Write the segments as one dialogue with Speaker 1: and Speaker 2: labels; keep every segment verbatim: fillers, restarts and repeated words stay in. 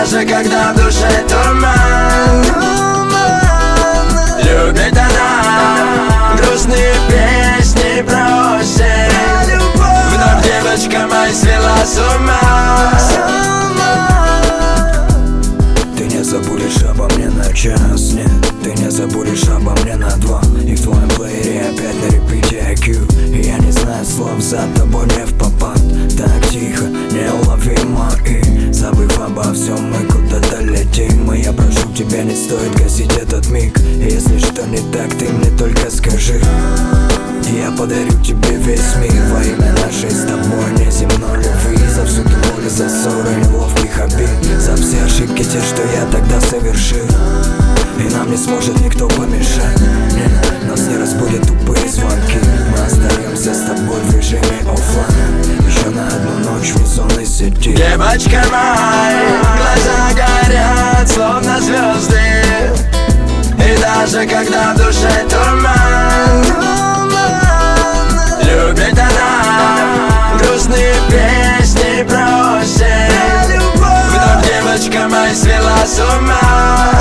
Speaker 1: даже когда в душе туман, любит она грустные песни про осень. Вновь девочка моя свела с ума.
Speaker 2: Ты не забудешь обо мне на час, нет. Ты не забудешь обо мне на два. И в твоем плеере опять на репите ай кью. И я не знаю слов, за тобой не в попад. Так тихо, неуловимо. И забыв обо всем, мы куда-то летим. И я прошу тебя, не стоит гасить этот миг. И если что не так, ты мне только скажи. И я подарю тебе весь мир во имя нашей с тобой неземной любви. За всю ту боль, за ссоры, неловких обид, за все ошибки, те, что я тогда совершил. И нам не сможет никто помешать. Нет, нас не разбудят тупые звонки. Мы остаемся с тобой в режиме оффлайн. Еще на одну ночь в сонной сети.
Speaker 1: Девочка моя, глаза горят, словно звезды. И даже когда в душе туман, любит она грустные песни про осень. Вновь девочка моя свела с ума.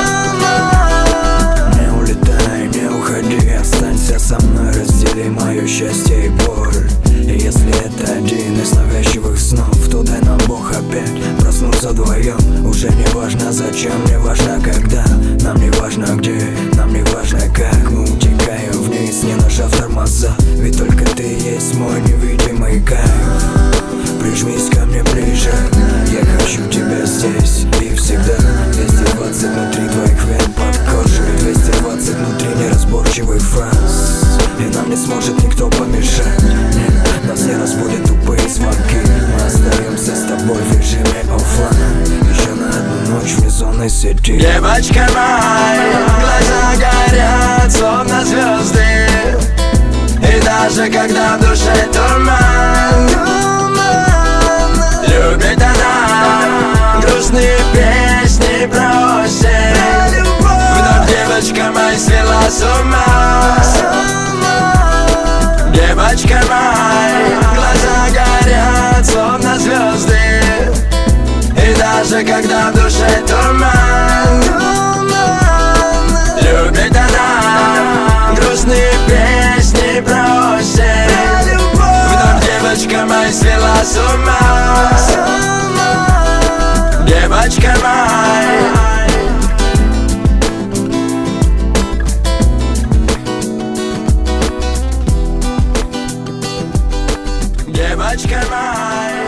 Speaker 2: Не улетай, не уходи, останься со мной, раздели мое счастье и боль. И если это один из навязчивых снов, то дай нам Бог опять проснуться вдвоем. Уже не важно зачем, не важно когда, нам не важно где, нам не важно как. Мы утекаем вниз, не нажав тормоза, ведь только ты есть мой невидимый кайф. Прижмись ко мне ближе, я хочу тебя здесь и всегда. Двести двадцать внутри твоих вен под кожей, двести двадцать внутри неразборчивых фраз. И нам не сможет никто помешать. Нет, нас не разбудят тупые звонки. Мы остаемся с тобой в режиме оффлайн. Еще на одну ночь в сонной сети.
Speaker 1: Девочка моя, глаза горят, словно звезды. И даже когда в душе туман, любит она грустные песни про осень. Вновь девочка моя свела с ума. Девочка моя, глаза горят, словно звезды. И даже когда в душе туман, любит она грустные песни про осень. Вновь девочка моя свела с ума. Девочка моя. Девочка моя.